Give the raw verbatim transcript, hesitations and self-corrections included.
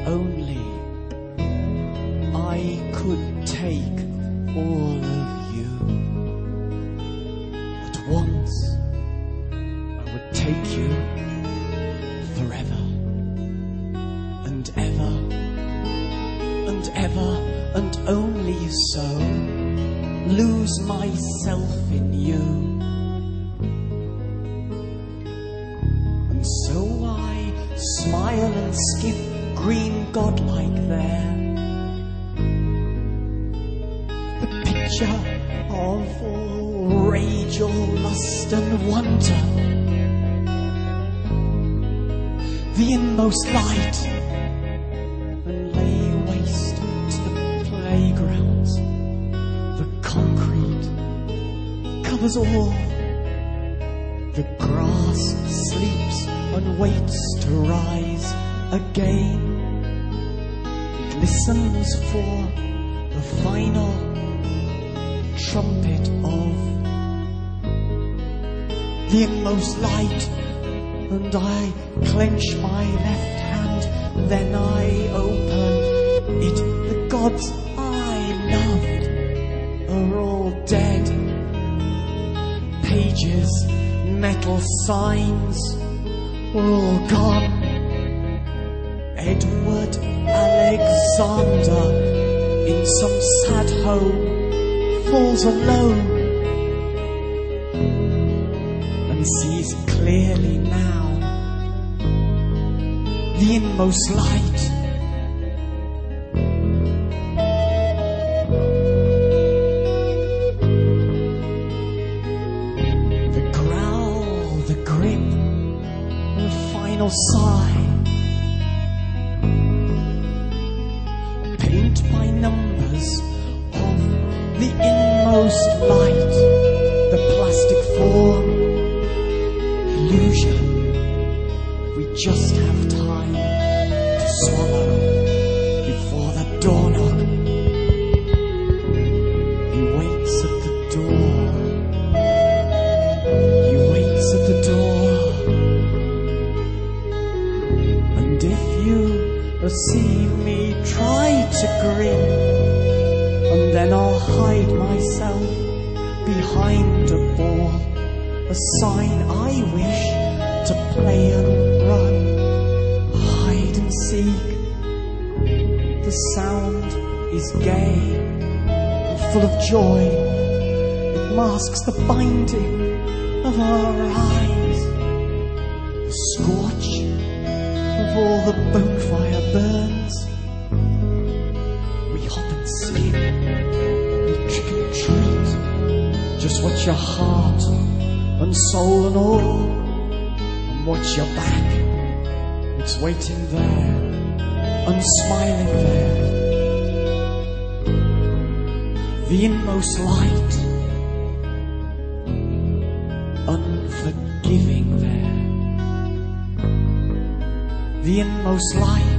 only I could take all of you. At once I would take you forever and ever and ever and only so lose myself in you. And so I smile and skip green godlike there, the picture of all rage, all lust and wonder, the inmost light, and lay waste to the playgrounds. The concrete covers all, the grass sleeps and waits to rise again. It listens for the final trumpet of the inmost light, and I clench my left hand, then I open it. The gods I loved are all dead. Pages, metal signs are all gone. Edward Alexander in some sad home falls alone and sees clearly now the inmost light. The growl, the grip, the final sigh. Paint by numbers of the inmost light, the plastic form, illusion. We just have time to swallow before the door knock. He waits at the door. He waits at the door. And if you see me try to grin, and then I'll hide myself behind a ball, a sign I wish to play and run, hide and seek. The sound is gay and full of joy. It masks the binding of our eyes. The scorch of all the bonfire burns. We hop and skip and trick and treat. Just watch your heart and soul and all, and watch your back. It's waiting there and smiling there. The inmost light, unforgiving there. The inmost light.